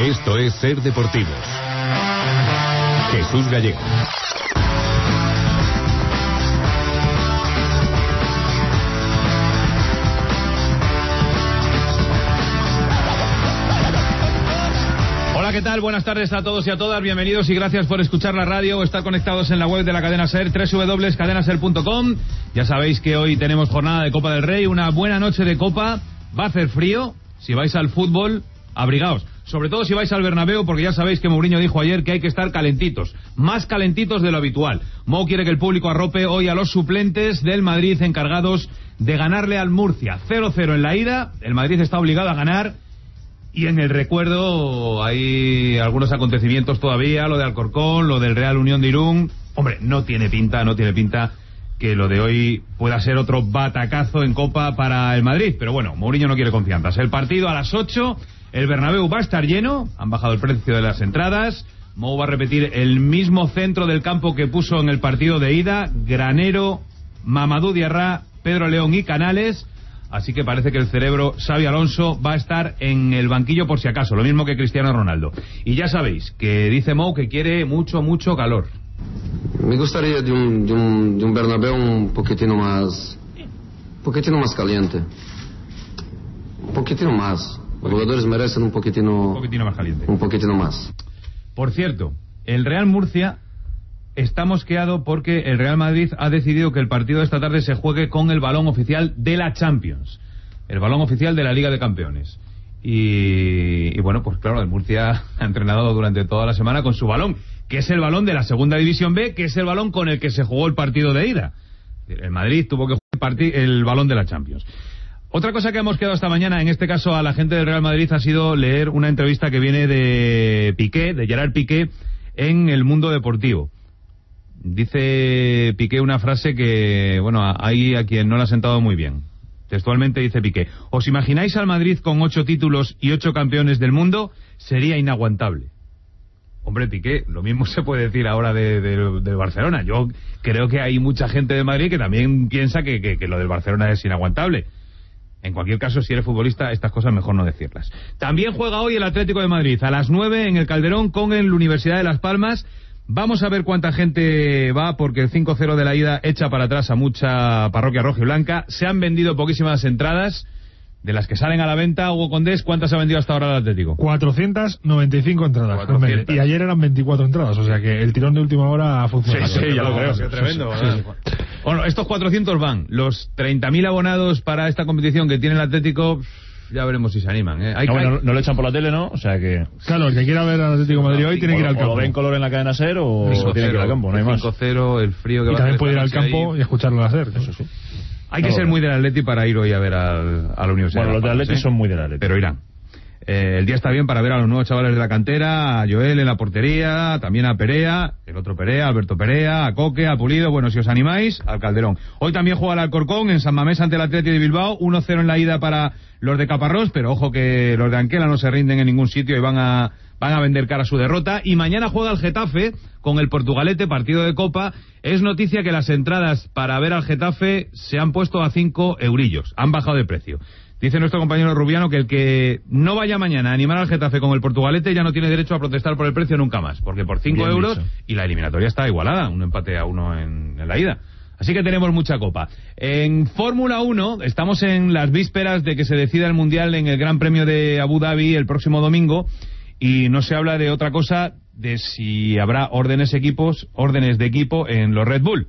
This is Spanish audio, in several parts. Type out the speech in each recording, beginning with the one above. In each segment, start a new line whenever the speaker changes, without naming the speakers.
Esto es Ser Deportivos. Jesús Gallego.
Hola, ¿qué tal? Buenas tardes a todos y a todas. Bienvenidos y gracias por escuchar la radio o estar conectados en la web de la cadena SER, www.cadenaser.com. Ya sabéis que hoy tenemos jornada de Copa del Rey, una buena noche de Copa. Va a hacer frío. Si vais al fútbol, abrigaos. Sobre todo si vais al Bernabéu, porque ya sabéis que Mourinho dijo ayer que hay que estar calentitos. Más calentitos de lo habitual. Mou quiere que el público arrope hoy a los suplentes del Madrid encargados de ganarle al Murcia. 0-0 en la ida. El Madrid está obligado a ganar. Y en el recuerdo hay algunos acontecimientos todavía, lo de Alcorcón, lo del Real Unión de Irún. Hombre, no tiene pinta que lo de hoy pueda ser otro batacazo en Copa para el Madrid. Pero bueno, Mourinho no quiere confianzas. El partido a las 8, el Bernabéu va a estar lleno, han bajado el precio de las entradas. Mou va a repetir el mismo centro del campo que puso en el partido de ida: Granero, Mamadou Diarra, Pedro León y Canales. Así que parece que el cerebro Xabi Alonso va a estar en el banquillo por si acaso, lo mismo que Cristiano Ronaldo. Y ya sabéis que dice Mou que quiere mucho calor.
Me gustaría de un Bernabéu un poquitino más caliente. Un poquitino más. Los jugadores merecen un poquitino
más caliente.
Un poquitino más.
Por cierto, el Real Murcia está mosqueado porque el Real Madrid ha decidido que el partido de esta tarde se juegue con el balón oficial de la Champions, el balón oficial de la Liga de Campeones. Y bueno, pues claro, el Murcia ha entrenado durante toda la semana con su balón, que es el balón de la Segunda División B, que es el balón con el que se jugó el partido de ida. El Madrid tuvo que jugar el balón de la Champions. Otra cosa que hemos quedado esta mañana, en este caso a la gente del Real Madrid, ha sido leer una entrevista que viene de Piqué, de Gerard Piqué, en El Mundo Deportivo. Dice Piqué una frase que, bueno, hay a quien no le ha sentado muy bien. Textualmente dice Piqué: ¿os imagináis al Madrid con 8 títulos y 8 campeones del mundo? Sería inaguantable. Hombre, Piqué, lo mismo se puede decir ahora del Barcelona. Yo creo que hay mucha gente de Madrid que también piensa que lo del Barcelona es inaguantable. En cualquier caso, si eres futbolista, estas cosas mejor no decirlas. También juega hoy el Atlético de Madrid a las 9 en el Calderón con el Universidad de Las Palmas. Vamos a ver cuánta gente va, porque el 5-0 de la ida echa para atrás a mucha parroquia rojiblanca. Se han vendido poquísimas entradas. De las que salen a la venta, Hugo Condés, ¿cuántas ha vendido hasta ahora el Atlético?
495 entradas.
400.
Y ayer eran 24 entradas, o sea que el tirón de última hora ha funcionado.
Sí, ya lo creo. Ha sido tremendo. Sí. Bueno, estos 400 van. Los 30.000 abonados para esta competición que tiene el Atlético, ya veremos si se animan.
No lo echan por la tele, ¿no? O sea que...
Claro, el que quiera ver al Atlético de Madrid hoy tiene que ir al campo.
O lo ven color en la cadena SER o tiene que ir al campo, no hay más.
5-0, el frío que
y
va
también
a
puede ir al campo ahí y escucharlo hacer.
Eso sí.
Hay que ser muy del Atleti para ir hoy a ver a la Universidad.
Bueno, los del Atleti son muy del Atleti.
Pero irán. El día está bien para ver a los nuevos chavales de la cantera, a Joel en la portería, también a Perea, el otro Perea, Alberto Perea, a Coque, a Pulido. Bueno, si os animáis, al Calderón. Hoy también juega el Alcorcón en San Mamés ante el Atleti de Bilbao, 1-0 en la ida para los de Caparrós, pero ojo que los de Anquela no se rinden en ningún sitio y van a vender cara a su derrota. Y mañana juega el Getafe con el Portugalete, partido de Copa. Es noticia que las entradas para ver al Getafe se han puesto a 5 eurillos, han bajado de precio. Dice nuestro compañero Rubiano que el que no vaya mañana a animar al Getafe con el Portugalete ya no tiene derecho a protestar por el precio nunca más, porque por 5 euros dicho. Y la eliminatoria está igualada, un empate a 1 en la ida. Así que tenemos mucha Copa. En Fórmula 1 estamos en las vísperas de que se decida el Mundial en el Gran Premio de Abu Dhabi el próximo domingo, y no se habla de otra cosa, de si habrá órdenes de equipo en los Red Bull.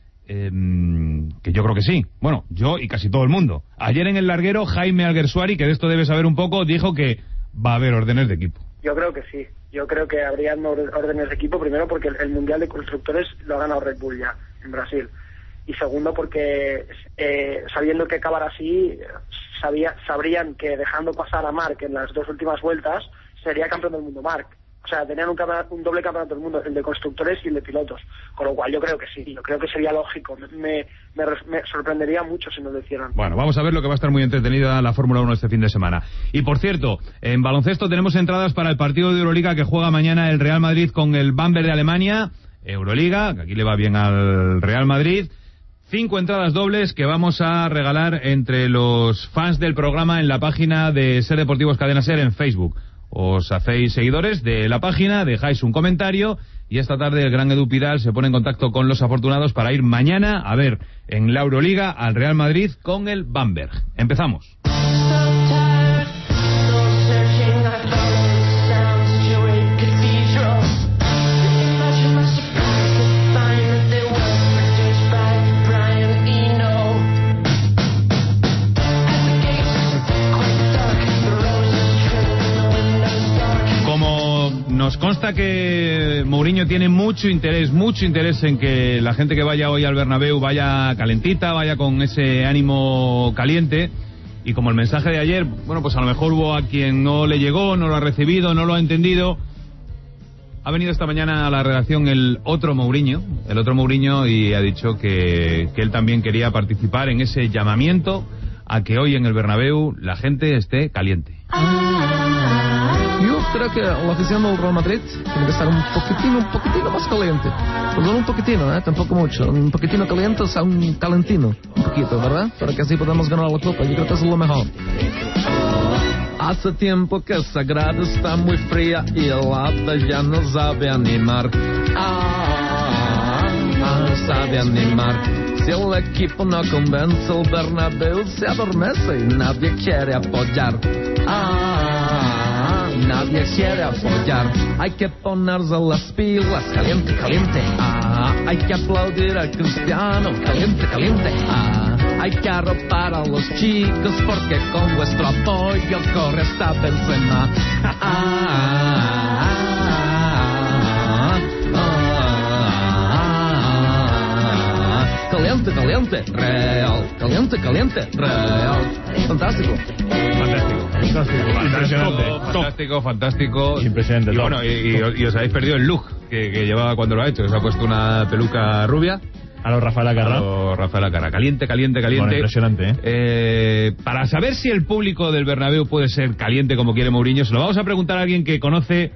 Que yo creo que sí. Bueno, yo y casi todo el mundo. Ayer en el larguero, Jaime Alguersuari, que de esto debe saber un poco, dijo que va a haber órdenes de equipo.
Yo creo que sí. Yo creo que habrían órdenes de equipo, primero porque el Mundial de Constructores lo ha ganado Red Bull ya, en Brasil. Y segundo porque, sabiendo que acabará así, sabrían que dejando pasar a Marc en las 2 últimas vueltas, sería campeón del mundo Marc. O sea, tenían un doble campeonato del mundo, el de constructores y el de pilotos. Con lo cual yo creo que sí, yo creo que sería lógico. Me sorprendería mucho si nos lo hicieran.
Bueno, vamos a ver, lo que va a estar muy entretenida la Fórmula 1 este fin de semana. Y por cierto, en baloncesto tenemos entradas para el partido de Euroliga que juega mañana el Real Madrid con el Bamberg de Alemania. Euroliga, que aquí le va bien al Real Madrid. 5 entradas dobles que vamos a regalar entre los fans del programa en la página de Ser Deportivos Cadena Ser en Facebook. os hacéis seguidores de la página, dejáis un comentario y esta tarde el gran Edu Pidal se pone en contacto con los afortunados para ir mañana a ver en la Euroliga al Real Madrid con el Bamberg. Empezamos. Nos consta que Mourinho tiene mucho interés en que la gente que vaya hoy al Bernabéu vaya calentita, vaya con ese ánimo caliente, y como el mensaje de ayer, bueno, pues a lo mejor hubo a quien no le llegó, no lo ha recibido, no lo ha entendido. Ha venido esta mañana a la redacción el otro Mourinho, y ha dicho que él también quería participar en ese llamamiento a que hoy en el Bernabéu la gente esté caliente.
Yo creo que la afición del Real Madrid tiene que estar un poquitino más caliente. Pues no un poquitino, tampoco mucho. Un poquitino caliente, o sea, un calentino. Un poquito, ¿verdad? Para que así podamos ganar la Copa. Yo creo que eso es lo mejor. Hace tiempo que esa grada está muy fría y el lado ya no sabe animar. Sabe animar. Si el equipo no convence, el Bernabéu se adormece y nadie quiere apoyar. Nadie quiere apoyar. Hay que ponerse las pilas, caliente, caliente. Hay que aplaudir a Cristiano, caliente, caliente. Hay que arropar a los chicos porque con vuestro apoyo corre hasta Benzema. Caliente, caliente, Real. Caliente, caliente, Real. Fantástico.
Fantástico.
Impresionante.
Y bueno, y os habéis perdido el look que llevaba cuando lo ha hecho. Se ha puesto una peluca rubia.
A los Rafael Acarra.
Caliente.
Bueno, impresionante,
Para saber si el público del Bernabéu puede ser caliente como quiere Mourinho, se lo vamos a preguntar a alguien que conoce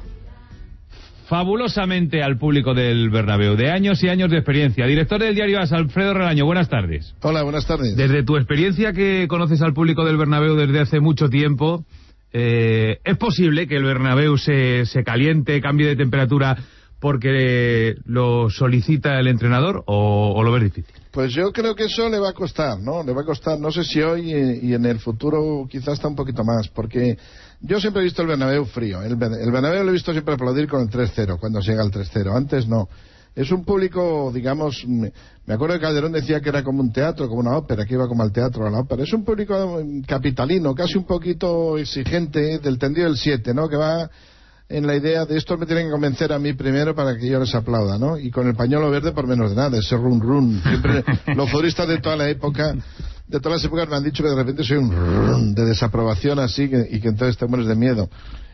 fabulosamente al público del Bernabéu, de años y años de experiencia. Director del diario AS, Alfredo Relaño, buenas tardes.
Hola, buenas tardes.
Desde tu experiencia que conoces al público del Bernabéu desde hace mucho tiempo, ¿es posible que el Bernabéu se caliente, cambie de temperatura porque lo solicita el entrenador o lo ves difícil?
Pues yo creo que eso le va a costar, ¿no? Le va a costar, no sé si hoy y en el futuro quizás está un poquito más, porque yo siempre he visto el Bernabéu frío. El Bernabéu lo he visto siempre aplaudir con el 3-0, cuando llega el 3-0. Antes no. Es un público, digamos, me acuerdo que Calderón decía que era como un teatro, como una ópera, que iba como al teatro, a la ópera. Es un público capitalino, casi un poquito exigente, del tendido del 7, ¿no? Que va en la idea de estos me tienen que convencer a mí primero para que yo les aplauda, ¿no? Y con el pañuelo verde por menos de nada, ese run. Siempre los futbolistas de toda la época, de todas las épocas me han dicho que de repente soy un run de desaprobación así y que entonces te mueres de miedo.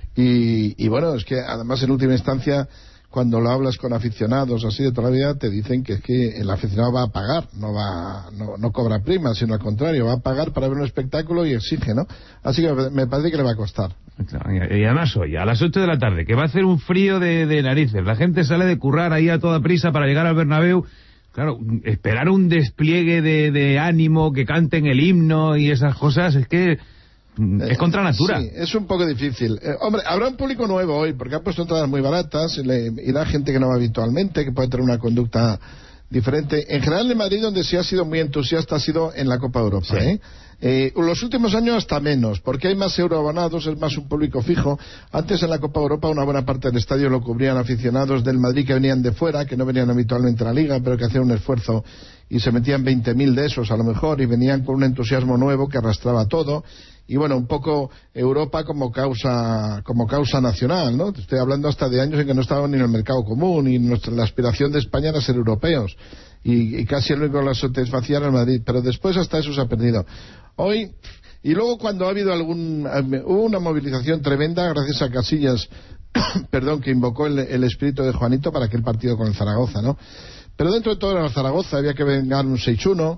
Y bueno, es que además en última instancia, cuando lo hablas con aficionados así de toda la vida, te dicen que es que el aficionado va a pagar, no cobra prima, sino al contrario, va a pagar para ver un espectáculo y exige, ¿no? Así que me parece que le va a costar.
Y además hoy, a las 8 de la tarde, que va a hacer un frío de narices, la gente sale de currar ahí a toda prisa para llegar al Bernabéu. Claro, esperar un despliegue de ánimo, que canten el himno y esas cosas, es que es contra natura.
Sí, es un poco difícil. Hombre, habrá un público nuevo hoy, porque han puesto entradas muy baratas, irá gente que no va habitualmente, que puede tener una conducta diferente. En general en Madrid, donde sí ha sido muy entusiasta, ha sido en la Copa Europa, sí. Los últimos años hasta menos, porque hay más euroabonados, es más un público fijo. Antes en la Copa Europa una buena parte del estadio lo cubrían aficionados del Madrid que venían de fuera, que no venían habitualmente a la Liga, pero que hacían un esfuerzo y se metían 20.000 de esos a lo mejor, y venían con un entusiasmo nuevo que arrastraba todo. Y bueno, un poco Europa como causa nacional, ¿no? Te estoy hablando hasta de años en que no estaban ni en el mercado común, y la aspiración de España era ser europeos, y casi el único que la satisfacía era el Madrid, pero después hasta eso se ha perdido. Hoy, y luego cuando ha habido hubo una movilización tremenda gracias a Casillas, que invocó el espíritu de Juanito para aquel partido con el Zaragoza, ¿no? Pero dentro de todo el Zaragoza había que vengar un 6-1,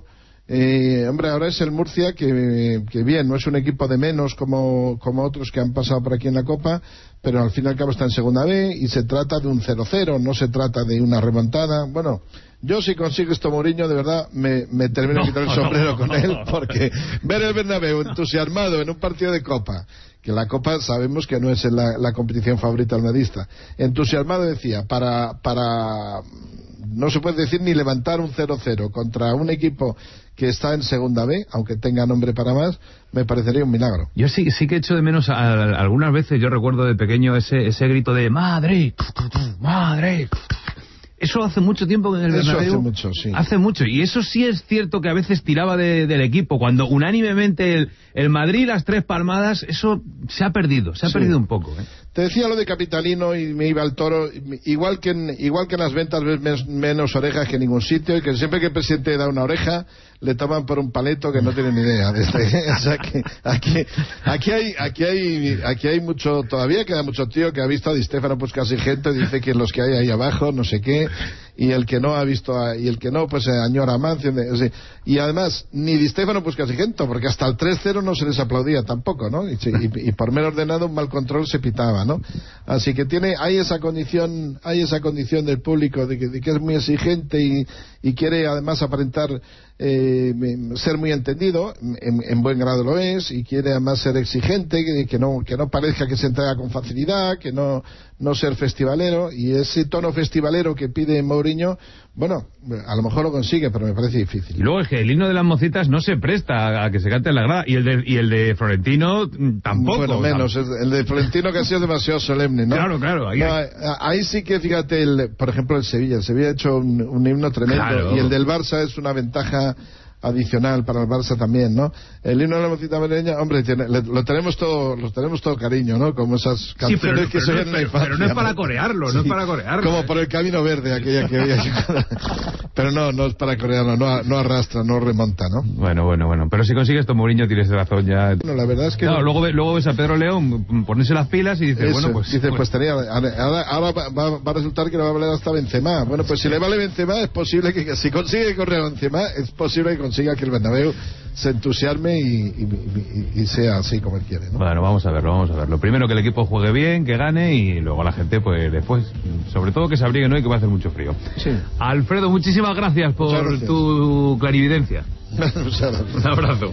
Hombre, ahora es el Murcia que bien, no es un equipo de menos como otros que han pasado por aquí en la Copa, pero al fin y al cabo está en segunda B y se trata de un 0-0, no se trata de una remontada. Bueno, yo si consigo esto Mourinho, de verdad me termino de quitar el sombrero con él, porque ver el Bernabéu entusiasmado en un partido de Copa, que la Copa sabemos que no es la competición favorita del madridista, entusiasmado decía, para no se puede decir ni levantar un 0-0 contra un equipo que está en segunda B, aunque tenga nombre para más, me parecería un milagro.
Yo sí que echo de menos algunas veces, yo recuerdo de pequeño ese grito de Madrid, Madrid. Eso hace mucho tiempo que en el Bernabéu.
Eso hace mucho, sí.
Hace mucho, y eso sí es cierto que a veces tiraba del equipo. Cuando unánimemente el Madrid, las 3 palmadas, eso se ha perdido un poco, ¿eh?
Te decía lo de capitalino y me iba al toro. Igual que en las ventas ves menos orejas que en ningún sitio, y que siempre que el presidente da una oreja le toman por un paleto que no tienen ni idea. O sea que aquí hay mucho, todavía queda mucho tío que ha visto a Di Stéfano Puskás y gente, dice que los que hay ahí abajo, no sé qué, y el que no ha visto pues añora a Mancio, y además ni Di Stéfano Puskás y gente, porque hasta el 3-0 no se les aplaudía tampoco, ¿no? Y por menos ordenado un mal control se pitaba, ¿no? Así que hay esa condición del público de que es muy exigente y quiere además aparentar ser muy entendido, en buen grado lo es, y quiere además ser exigente, que no parezca que se entrega con facilidad, que no ser festivalero, y ese tono festivalero que pide Mourinho, bueno, a lo mejor lo consigue, pero me parece difícil.
Y luego es que el himno de las mocitas no se presta a que se cante en la grada, y el de Florentino tampoco.
Bueno, menos, el de Florentino que ha sido demasiado solemne, ¿no?
Claro.
Ahí sí que, fíjate, por ejemplo, el Sevilla ha hecho un himno tremendo, claro. Y el del Barça es una ventaja adicional para el Barça también, ¿no? El himno de la mocita madrileña, hombre, lo tenemos todo cariño, ¿no? Como esas canciones que se ven en la infancia.
Pero no es para corearlo, sí, no es para corearlo.
Como por el Camino Verde, aquella que había. Pero no es para corearlo, no arrastra, no remonta, ¿no?
Bueno. Pero si consigues esto, Mourinho, tienes razón ya.
Bueno, la verdad es que...
Claro, luego ves a Pedro León ponerse las pilas y dices, bueno, pues...
Dices, pues tenía... Ahora va a resultar que le va a valer hasta Benzema. Bueno, pues si le vale Benzema, es posible que... Si consigue correr a Benzema, es posible que consiga que el Bernabéu se entusiasme y sea así como él quiere, ¿no?
Bueno, vamos a verlo. Primero que el equipo juegue bien, que gane, y luego la gente, pues después, sobre todo que se abriguen hoy, que va a hacer mucho frío. Sí. Alfredo, muchísimas gracias por tu clarividencia. Un abrazo.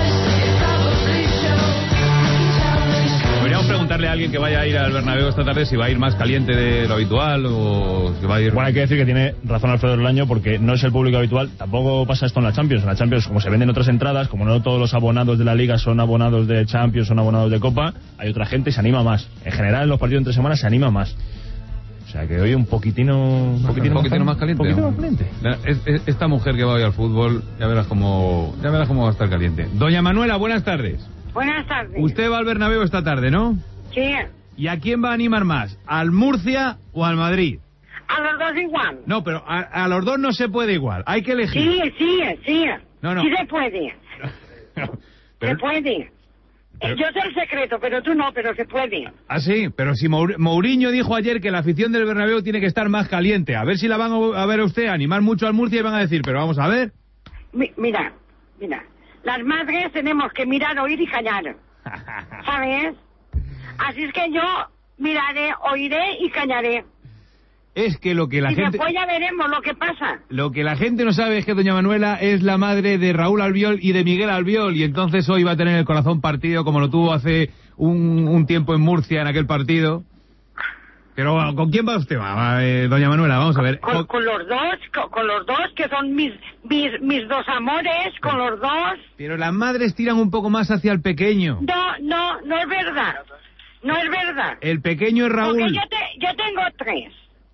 Podríamos preguntarle a alguien que vaya a ir al Bernabéu esta tarde si va a ir más caliente de lo habitual o si va a ir...
Bueno, hay que decir que tiene razón Alfredo Bolaño, porque no es el público habitual. Tampoco pasa esto en la Champions. En la Champions, como se venden otras entradas, como no todos los abonados de la Liga son abonados de Champions, son abonados de Copa, hay otra gente y se anima más. En general, en los partidos entre semanas se anima más. O sea que hoy un poquitino más caliente.
Esta mujer que va hoy al fútbol, ya verás cómo va a estar caliente. Doña Manuela, buenas tardes.
Buenas tardes.
Usted va al Bernabéu esta tarde, ¿no?
Sí.
¿Y a quién va a animar más? ¿Al Murcia o al Madrid?
A los dos igual.
No, pero a los dos no se puede igual. Hay que elegir.
Sí.
No.
Sí se puede. Se puede. Yo sé el secreto, pero tú no, pero se puede.
Ah, sí, pero si Mourinho dijo ayer que la afición del Bernabéu tiene que estar más caliente. A ver si la van a ver a usted animar mucho al Murcia y van a decir, pero vamos a ver.
Mira. Las madres tenemos que mirar, oír y callar. ¿Sabes? Así es que yo miraré, oiré y callaré.
Es que lo que la gente...
Y después ya veremos lo que pasa.
Lo que la gente no sabe es que doña Manuela es la madre de Raúl Albiol y de Miguel Albiol, y entonces hoy va a tener el corazón partido como lo tuvo hace un tiempo en Murcia, en aquel partido. Pero ¿con quién va usted, doña Manuela? Vamos a ver.
Con los dos, que son mis dos amores, con los dos.
Pero las madres tiran un poco más hacia el pequeño.
No es verdad. No es verdad.
El pequeño es Raúl.
Porque yo tengo 3.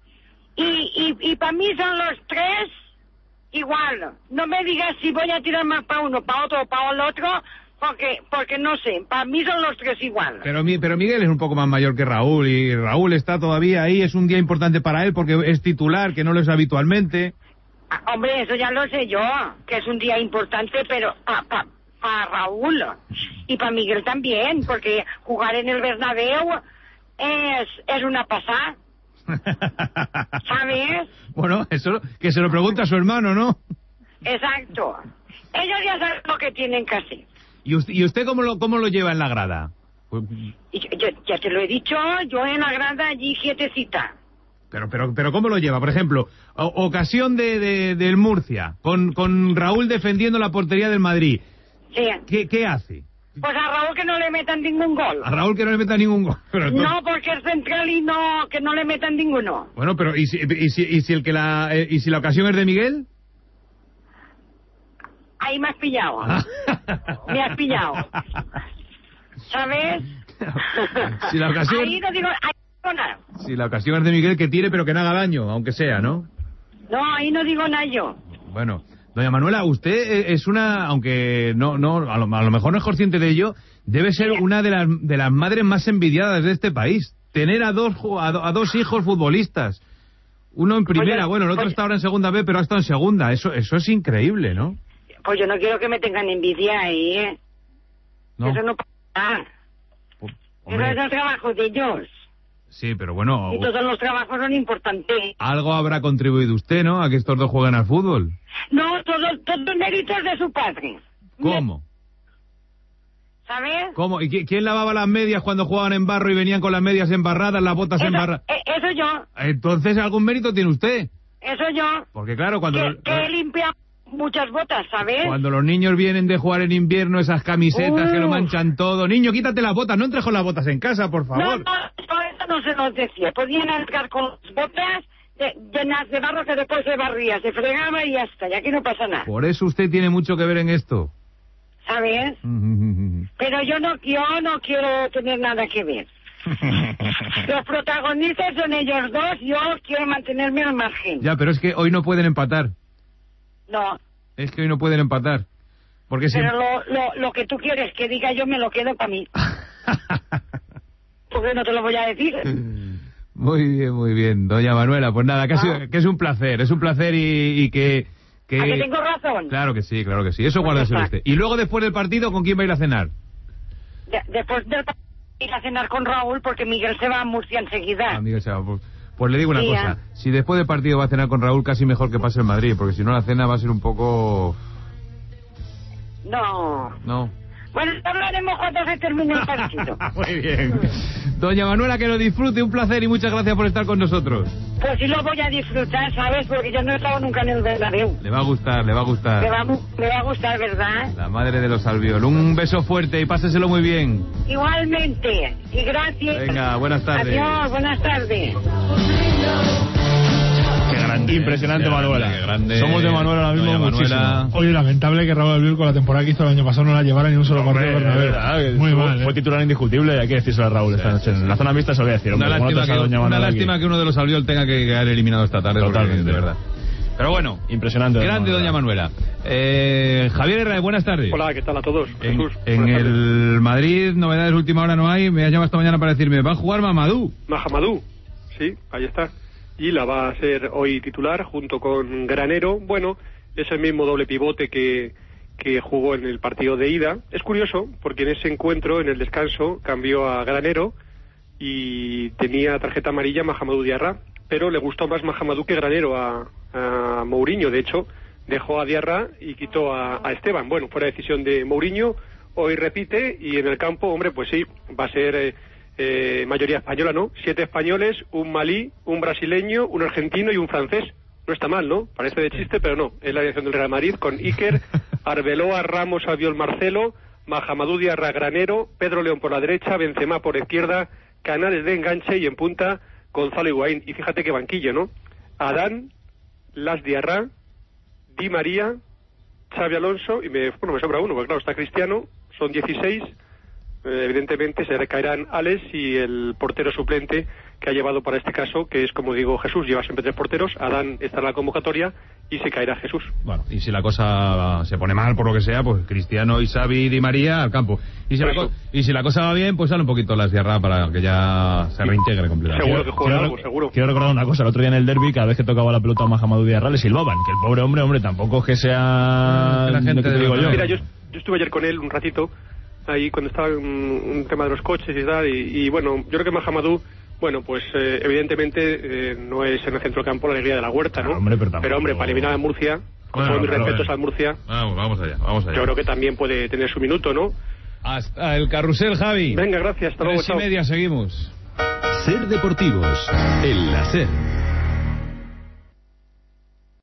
Y para mí son los 3 igual. No me digas si voy a tirar más para uno, para otro o para el otro, porque no sé, para mí son los 3 igual.
Pero Miguel es un poco más mayor que Raúl, y Raúl está todavía ahí, es un día importante para él porque es titular, que no lo es habitualmente.
Hombre, eso ya lo sé yo, que es un día importante, pero para Raúl y para Miguel también, porque jugar en el Bernabéu es una pasada. ¿Sabes?
Bueno, eso que se lo pregunta a su hermano, ¿no?
Exacto. Ellos ya saben lo que tienen que hacer.
¿Y usted cómo lo lleva en la grada? Pues...
Y yo ya te lo he dicho, yo en la grada allí quietecita.
Pero ¿cómo lo lleva? Por ejemplo, ocasión del Murcia, con Raúl defendiendo la portería del Madrid.
Sí.
¿Qué hace?
Pues a Raúl que no le metan ningún gol.
A Raúl que no le metan ningún gol. Pero
no, porque es central y no, que no le metan ninguno.
Bueno, pero ¿y si la ocasión es de Miguel?
Ahí me has pillado. Me has pillado. ¿Sabes?
Si la ocasión...
Ahí no digo nada.
Si la ocasión es de Miguel, que tire, pero que no haga daño, aunque sea, ¿no?
No, ahí no digo nada yo.
Bueno, doña Manuela, usted es una, aunque no a lo mejor no es consciente de ello, debe ser una de las madres más envidiadas de este país. Tener a dos hijos futbolistas. Uno en primera, bueno, el otro está ahora en segunda B, pero ha estado en segunda. Eso es increíble, ¿no?
Pues yo no quiero que me tengan envidia ahí, ¿eh?
No.
Eso no pasa. Eso es el trabajo de ellos.
Sí, pero bueno...
Y todos los trabajos son importantes.
Algo habrá contribuido usted, ¿no?, a que estos dos jueguen al fútbol.
No, todos méritos de su padre.
¿Cómo?
¿Sabes?
¿Cómo? ¿Y quién lavaba las medias cuando jugaban en barro y venían con las medias embarradas, las botas embarradas?
Eso yo.
Entonces, ¿algún mérito tiene usted?
Eso yo.
Porque claro, cuando...
Que limpia muchas botas, ¿sabes?
Cuando los niños vienen de jugar en invierno, esas camisetas que lo manchan todo. Niño, quítate las botas, no entres con las botas en casa, por favor.
No, eso no se nos decía. Podían entrar con las botas llenas de barro que después se barría, se fregaba y ya está, y aquí no pasa nada.
Por eso usted tiene mucho que ver en esto.
¿Sabes? Pero yo no quiero tener nada que ver. Los protagonistas son ellos dos, yo quiero mantenerme al margen.
Ya, pero es que hoy no pueden empatar.
No.
Es que hoy no pueden empatar. Porque
pero lo que tú quieres que diga yo me lo quedo para mí. Porque no te lo voy a decir.
Muy bien, doña Manuela. Pues nada, que es un placer y que...
¿A que tengo razón?
Claro que sí. Eso guárdeselo usted. Y luego, después del partido, ¿con quién va a ir a cenar?
Después del partido ir a cenar con Raúl, porque Miguel se va a Murcia enseguida.
Miguel se va. Pues le digo una cosa. Si después del partido va a cenar con Raúl, casi mejor que pase en Madrid, porque si no la cena va a ser un poco... No.
Bueno, hablaremos cuando se termine el partido.
Muy bien. Doña Manuela, que lo disfrute, un placer y muchas gracias por estar con nosotros.
Pues sí lo voy a disfrutar, ¿sabes? Porque yo no he estado nunca en el Bernabéu.
Le va a gustar.
Me va a gustar, ¿verdad?
La madre de los Albiol. Un beso fuerte y páseselo muy bien.
Igualmente. Y gracias.
Venga, buenas tardes.
Adiós, buenas tardes.
Qué grande. Impresionante, Manuela.
Qué grande.
Somos de Manuela ahora mismo muchísimo.
Oye, lamentable que Raúl Albiol con la temporada que hizo el año pasado no la llevara ni un solo partido de Bernabéu.
Muy mal. Fue titular indiscutible, hay que decírselo a Raúl esta noche. En la zona mixta se lo voy a decir.
Una lástima que uno de los Albiol tenga que quedar eliminado esta tarde.
Totalmente.
De verdad. Pero bueno,
impresionante.
Grande doña Manuela. Javier Herrera, buenas tardes.
Hola, ¿qué tal a todos? Jesús.
En el Madrid, novedades última hora no hay. Me has llamado esta mañana para decirme, ¿va a jugar Mahamadou?
Mahamadou, sí, ahí está. Y la va a ser hoy titular junto con Granero. Bueno, es el mismo doble pivote que jugó en el partido de ida. Es curioso, porque en ese encuentro, en el descanso, cambió a Granero y tenía tarjeta amarilla Mahamadou Diarra, pero le gustó más Mahamadou que Granero a Mourinho. De hecho, dejó a Diarra y quitó a Esteban. Bueno, fue la decisión de Mourinho. Hoy repite y en el campo, hombre, pues sí, va a ser mayoría española, ¿no? 7 españoles, un malí, un brasileño, un argentino y un francés. No está mal, ¿no? Parece de chiste, pero no. Es la dirección del Real Madrid con Iker, Arbeloa, Ramos, Albiol, Marcelo, Mahamadou Diarra, Granero, Pedro León por la derecha, Benzema por izquierda, Canales de enganche y en punta Gonzalo Higuaín. Y fíjate qué banquillo, ¿no? Adán, Las Diarra, Di María, Xavi Alonso y me sobra uno, porque claro, está Cristiano, son 16. Evidentemente se recaerán Alex y el portero suplente que ha llevado para este caso, que es, como digo, Jesús. Lleva siempre 3 porteros. Adán está en la convocatoria y se caerá Jesús. Bueno,
y si la cosa se pone mal por lo que sea, pues Cristiano y Xavi y Di María al campo. Y si la cosa va bien, pues sale un poquito Las Diarra para que ya se reintegre completamente.
Seguro que juega algo, seguro.
Quiero recordar una cosa. El otro día en el derbi, cada vez que tocaba la pelota a Mahamadou Diarra le silbaban. Que el pobre hombre, tampoco es que sea...
la gente
te digo yo.
Mira, yo estuve ayer con él un ratito, ahí cuando estaba en un tema de los coches y tal, y bueno, yo creo que Mahamadou, bueno, pues evidentemente no es en el centro del campo la alegría de la Huerta, ¿no?
Pero hombre,
para eliminar a Murcia, con todos mis respetos al Murcia.
Vamos allá.
Yo creo que también puede tener su minuto, ¿no?
Hasta el carrusel, Javi.
Venga, gracias. Hasta luego.
3:30, seguimos.
Ser Deportivos, en la SER.